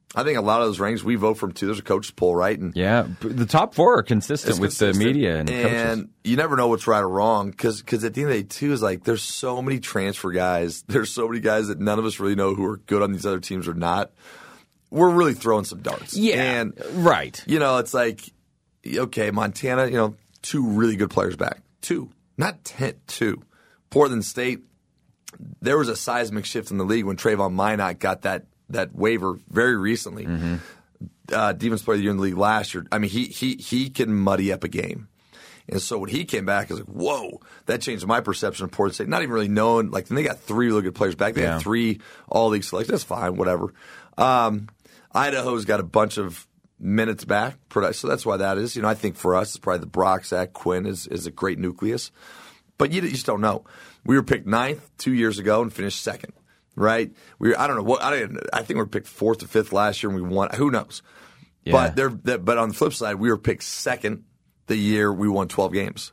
I think a lot of those rankings we vote from too. There's a coaches poll, right? And yeah, the top four are consistent it's with consistent. the media and, and coaches. You never know what's right or wrong because at the end of the day, too, is like there's so many transfer guys. There's so many guys that none of us really know who are good on these other teams or not. We're really throwing some darts. Yeah, and right. You know, it's like okay, Montana. You know, two really good players back. Two, not ten. Two. Portland State. There was a seismic shift in the league when Trayvon Minot got that that waiver very recently. Mm-hmm. Uh, Defense Player of the Year in the league last year. I mean, he he he can muddy up a game. And so when he came back, I was like, whoa, that changed my perception of Portland State. Not even really knowing, like, they got three really good players back. They yeah. had three all-league selections. That's fine, whatever. Um, Idaho's got a bunch of minutes back. So that's why that is. You know, I think for us, it's probably the Brock, Zach Quinn is, is a great nucleus. But you, you just don't know. We were picked ninth two years ago and finished second. Right? We were, I don't know what I didn't, I think we were picked fourth or fifth last year and we won. Who knows? Yeah. But there, but on the flip side, we were picked second the year we won twelve games.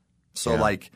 So yeah. like,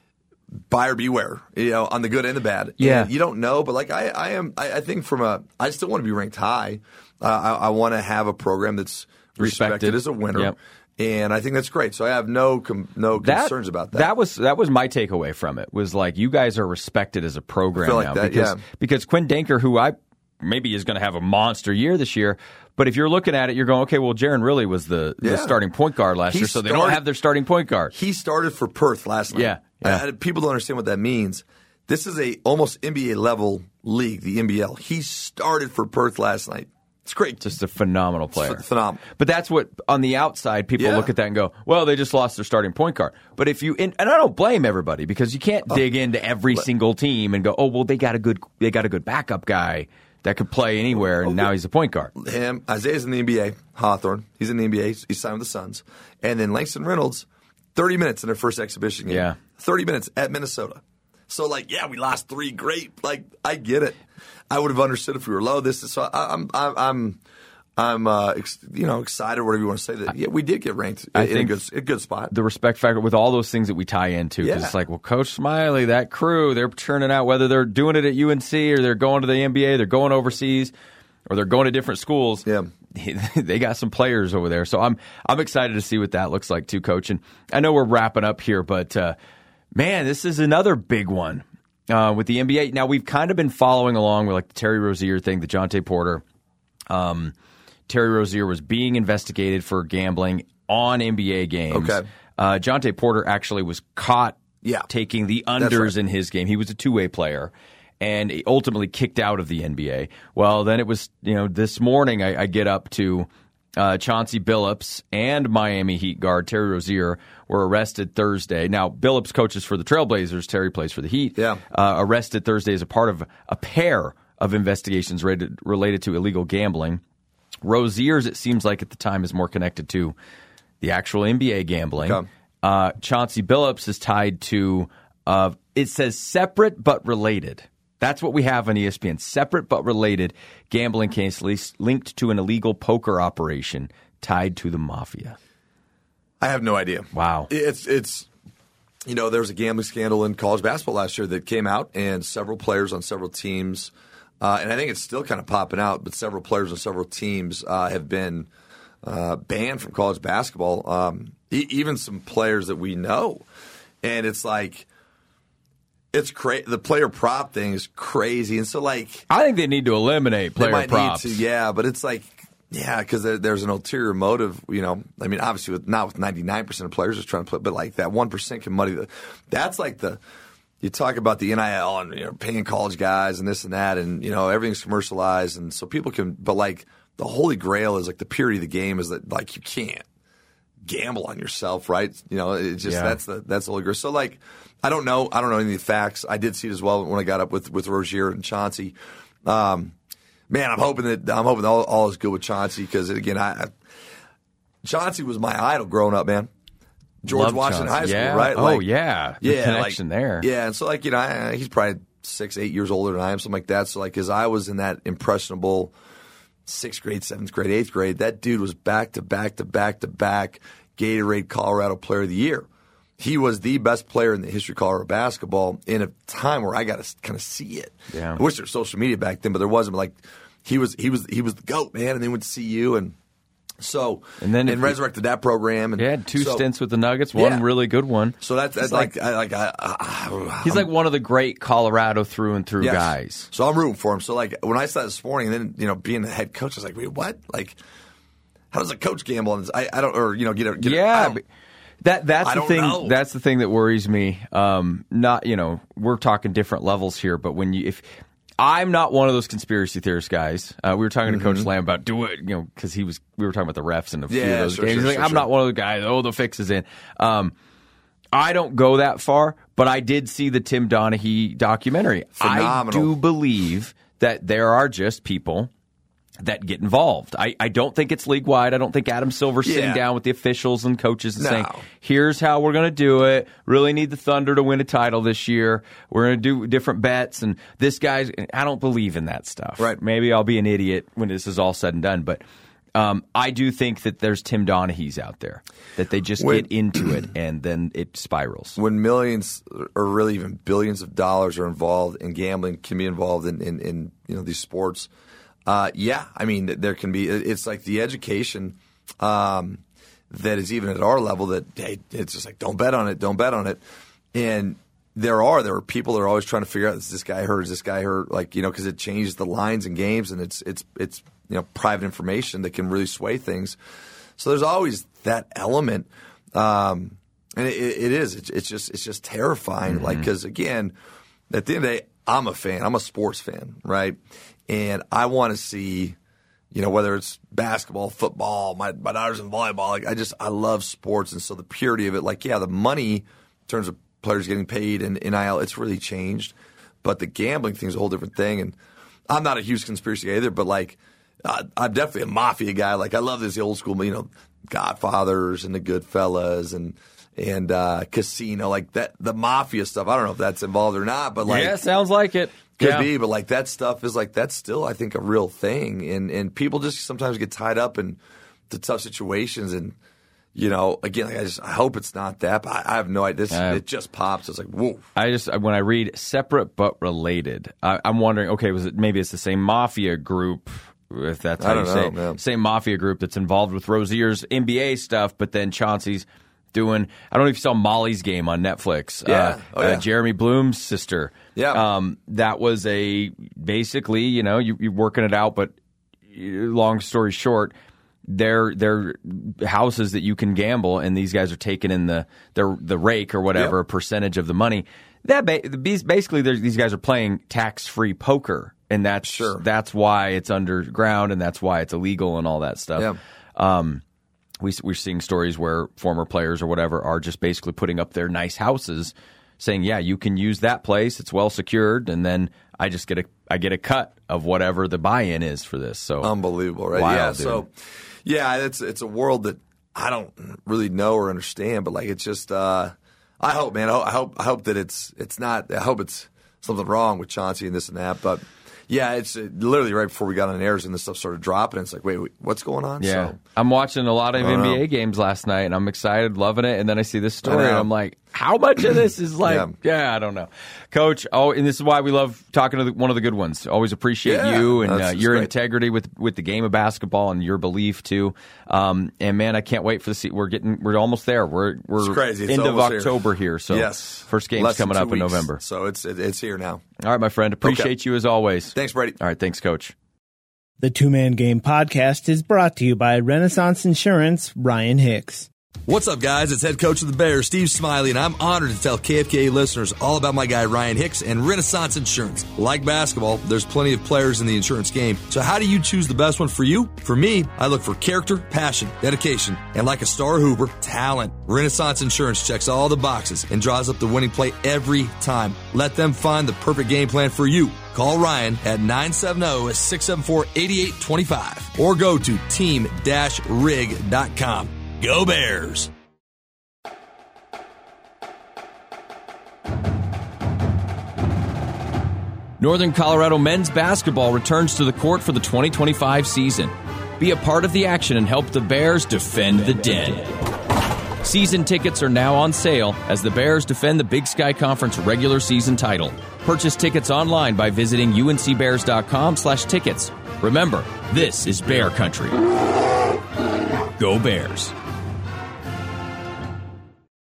buyer beware. You know, on the good and the bad. Yeah, and you don't know. But like, I, I am. I, I think from a, I still want to be ranked high. Uh, I, I want to have a program that's respected, respected as a winner. Yep. And I think that's great. So I have no com- no concerns that, about that. That was that was my takeaway from it. Was like you guys are respected as a program I feel like now that, because yeah. because Quinn Danker, who I maybe is going to have a monster year this year, but if you're looking at it, you're going, okay, well, Jaron really was the, yeah. the starting point guard last he year, so started, they don't have their starting point guard. He started for Perth last night. Yeah, yeah. Uh, people don't understand what that means. This is a almost N B A level league, the N B L. He started for Perth last night. It's great. Just a phenomenal player. It's phenomenal. But that's what, on the outside, people yeah. look at that and go, well, they just lost their starting point guard. But if you, and, and I don't blame everybody because you can't oh, dig into every but, single team and go, oh, well, they got a good, they got a good backup guy that could play anywhere, and okay. now he's a point guard. Him, Isaiah's in the N B A. Hawthorne, he's in the N B A. He's signed with the Suns. And then Langston Reynolds, thirty minutes in their first exhibition game. Yeah. thirty minutes at Minnesota. So, like, yeah, we lost three. Great. Like, I get it. I would have understood if we were low. This is, so I, I'm, I'm, I'm, I'm, uh, ex, you know, excited, whatever you want to say. That yeah, we did get ranked I in think a good, a good spot. The respect factor with all those things that we tie into, because yeah. it's like, well, Coach Smiley, that crew, they're churning out, whether they're doing it at U N C or they're going to the N B A, they're going overseas, or they're going to different schools. Yeah. They got some players over there, so I'm I'm excited to see what that looks like too, Coach. And I know we're wrapping up here, but uh, man, this is another big one uh, with the N B A. Now we've kind of been following along with like the Terry Rozier thing, the Jonte Porter. Um, Terry Rozier was being investigated for gambling on N B A games. Okay. Uh, Jonte Porter actually was caught yeah. taking the unders right. in his game. He was a two-way player, and he ultimately kicked out of the N B A. Well, then it was, you know, this morning I, I get up to uh, Chauncey Billups and Miami Heat guard Terry Rozier were arrested Thursday. Now, Billups coaches for the Trailblazers. Terry plays for the Heat. Yeah. Uh, arrested Thursday as a part of a pair of investigations related, related to illegal gambling. Rozier's, it seems like at the time, is more connected to the actual N B A gambling. Okay. Uh, Chauncey Billups is tied to, uh, it says separate but related. That's what we have on E S P N. Separate but related gambling case linked to an illegal poker operation tied to the mafia. I have no idea. Wow. It's, it's you know, there was a gambling scandal in college basketball last year that came out, and several players on several teams Uh, and I think it's still kind of popping out, but several players on several teams uh, have been uh, banned from college basketball, um, e- even some players that we know. And it's like, it's crazy. The player prop thing is crazy. And so, like, I think they need to eliminate player they might props. Need to, yeah, but it's like, yeah, because there, there's an ulterior motive, you know. I mean, obviously, with, not with ninety-nine percent of players just trying to play, but like that one percent can muddy the. That's like the. You talk about the N I L and, you know, paying college guys and this and that, and, you know, everything's commercialized, and so people can. But like the holy grail is like the purity of the game is that like you can't gamble on yourself, right? You know, it's just yeah. that's the that's the holy grail. So like, I don't know, I don't know any of the facts. I did see it as well when I got up with with Rozier and Chauncey. Um, man, I'm hoping that I'm hoping all, all is good with Chauncey because again, I, I Chauncey was my idol growing up, man. George Love Washington Chauncey. High School, yeah. right? Oh, like, yeah. The yeah, connection like, there. Yeah, and so, like, you know, I, he's probably six, eight years older than I am, something like that. So, like, as I was in that impressionable sixth grade, seventh grade, eighth grade, that dude was back to back to back to back Gatorade Colorado Player of the Year. He was the best player in the history of Colorado basketball in a time where I got to kind of see it. Yeah. I wish there was social media back then, but there wasn't. Like, he was he was he was the GOAT, man, and then went to C U and so and then and resurrected that program. And he had two so, stints with the Nuggets, one yeah. really good one. So that's, that's like, like I like I, I, he's like one of the great Colorado through and through yes. guys. So I'm rooting for him. So like when I saw this morning, and then you know being the head coach, I was like, wait, what? Like, how does a coach gamble on this? I, I don't, or you know, get a get yeah. A, that that's I the don't thing. know. That's the thing that worries me. Um, not you know we're talking different levels here, but when you if. I'm not one of those conspiracy theorist guys. Uh, we were talking to mm-hmm. Coach Lamb about do it, you know, because he was. We were talking about the refs and a few yeah, of those sure, games. Sure, He's like, sure, I'm sure. not one of the guys. Oh, the fix is in. Um, I don't go that far, but I did see the Tim Donaghy documentary. Phenomenal. I do believe that there are just people that get involved. I, I don't think it's league wide. I don't think Adam Silver's yeah. sitting down with the officials and coaches and no. saying, here's how we're going to do it. Really need the Thunder to win a title this year. We're going to do different bets. And this guy's, I don't believe in that stuff. Right. Maybe I'll be an idiot when this is all said and done. But um, I do think that there's Tim Donaghys out there, that they just when, get into it and then it spirals. When millions or really even billions of dollars are involved in gambling, can be involved in, in, in you know these sports. Uh, yeah, I mean, there can be, it's like the education um, that is even at our level that, hey, it's just like, don't bet on it, don't bet on it. And there are, there are people that are always trying to figure out, is this guy hurt, is this guy hurt? Like, you know, because it changes the lines in games and it's, it's, it's, you know, private information that can really sway things. So there's always that element. Um, and it, it is, it's, it's just, it's just terrifying. Mm-hmm. Like, because again, at the end of the day, I'm a fan, I'm a sports fan, right? And I want to see, you know, whether it's basketball, football, my, my daughter's in volleyball. Like, I just, I love sports. And so the purity of it, like, yeah, the money in terms of players getting paid and N I L, it's really changed. But the gambling thing is a whole different thing. And I'm not a huge conspiracy guy either, but like, uh, I'm definitely a mafia guy. Like, I love this old school, you know, Godfathers and the Goodfellas and, and uh, Casino, like that, the mafia stuff. I don't know if that's involved or not, but like, yeah, sounds like it. Could yeah. be, but like that stuff is like that's still I think a real thing, and and people just sometimes get tied up in the tough situations, and you know again like I just I hope it's not that, but I, I have no idea. This, uh, it just pops. It's like whoa. I just when I read separate but related, I, I'm wondering. Okay, was it maybe it's the same mafia group? If that's how I don't you know, say man. it. Same mafia group that's involved with Rozier's N B A stuff, but then Chauncey's doing. I don't know if you saw Molly's Game on Netflix. Yeah, uh, oh, yeah. Uh, Jeremy Bloom's sister. Yeah, um, that was a basically, you know, you, you're working it out, but long story short, they're they're houses that you can gamble, and these guys are taking in the the, the rake or whatever yep. percentage of the money. That ba- basically, these guys are playing tax free poker, and that's sure. that's why it's underground, and that's why it's illegal, and all that stuff. Yeah. Um, we we're seeing stories where former players or whatever are just basically putting up their nice houses, saying, "Yeah, you can use that place; it's well secured," and then I just get a I get a cut of whatever the buy-in is for this. So unbelievable, right? wild, yeah. dude. So yeah, it's it's a world that I don't really know or understand, but like it's just uh, I hope, man, I hope I hope that it's it's not. I hope it's something wrong with Chauncey and this and that, but. Yeah, it's uh, literally right before we got on airs and this stuff started dropping. It's like, wait, wait what's going on? Yeah, so, I'm watching a lot of N B A know. games last night, and I'm excited, loving it. And then I see this story, and I'm like, how much of this is like, yeah, yeah I don't know, Coach. Oh, and this is why we love talking to the, one of the good ones. Always appreciate yeah, you and that's, uh, that's your great. integrity with with the game of basketball and your belief too. Um, and man, I can't wait for the seat. We're getting, we're almost there. We're we're it's crazy. It's end of almost October here. here. So yes, first game's Less coming than up two in weeks. November. So it's it, it's here now. All right, my friend. Appreciate okay. you as always. Thanks, Brady. All right, thanks, Coach. The Two Man Game podcast is brought to you by Renaissance Insurance, Ryan Hicks. What's up, guys? It's head coach of the Bears, Steve Smiley, and I'm honored to tell K F K A listeners all about my guy, Ryan Hicks, and Renaissance Insurance. Like basketball, there's plenty of players in the insurance game. So how do you choose the best one for you? For me, I look for character, passion, dedication, and like a star Hoover, talent. Renaissance Insurance checks all the boxes and draws up the winning play every time. Let them find the perfect game plan for you. Call Ryan at nine seven zero, six seven four, eight eight two five or go to team dash rig dot com. Go Bears! Northern Colorado men's basketball returns to the court for the twenty twenty-five season. Be a part of the action and help the Bears defend the den. Season tickets are now on sale as the Bears defend the Big Sky Conference regular season title. Purchase tickets online by visiting uncbears.com slash tickets Remember, this is Bear Country. Go Bears.